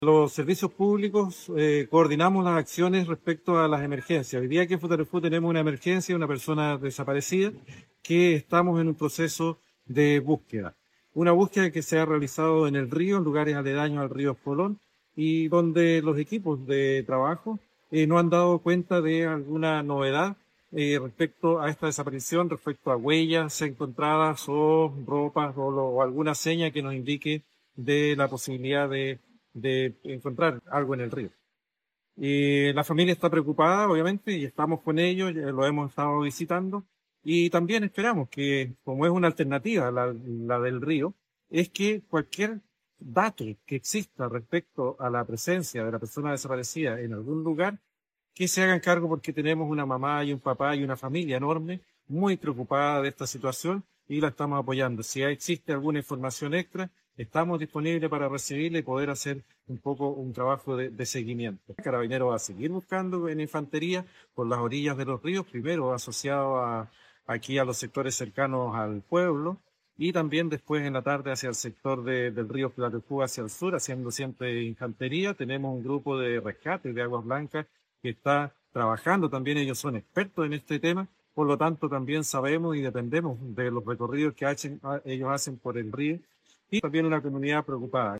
Los servicios públicos coordinamos las acciones respecto a las emergencias. Hoy día aquí en Futarefú tenemos una emergencia, una persona desaparecida, que estamos en un proceso de búsqueda. Una búsqueda que se ha realizado en el río, en lugares aledaños al río Espolón, y donde los equipos de trabajo no han dado cuenta de alguna novedad respecto a esta desaparición, respecto a huellas encontradas o ropas o alguna seña que nos indique de la posibilidad de encontrar algo en el río. La familia está preocupada, obviamente, y estamos con ellos, ya lo hemos estado visitando, y también esperamos que, como es una alternativa la del río, es que cualquier dato que exista respecto a la presencia de la persona desaparecida en algún lugar, que se hagan cargo porque tenemos una mamá y un papá y una familia enorme muy preocupada de esta situación y la estamos apoyando. Si existe alguna información extra, estamos disponibles para recibirla y poder hacer un poco un trabajo de seguimiento. El Carabinero va a seguir buscando en infantería por las orillas de los ríos, primero asociado aquí a los sectores cercanos al pueblo y también después en la tarde hacia el sector del río Platefú hacia el sur, haciendo siempre infantería. Tenemos un grupo de rescate de Aguas Blancas que está trabajando también, ellos son expertos en este tema, por lo tanto también sabemos y dependemos de los recorridos que ellos hacen por el río y también una comunidad preocupada.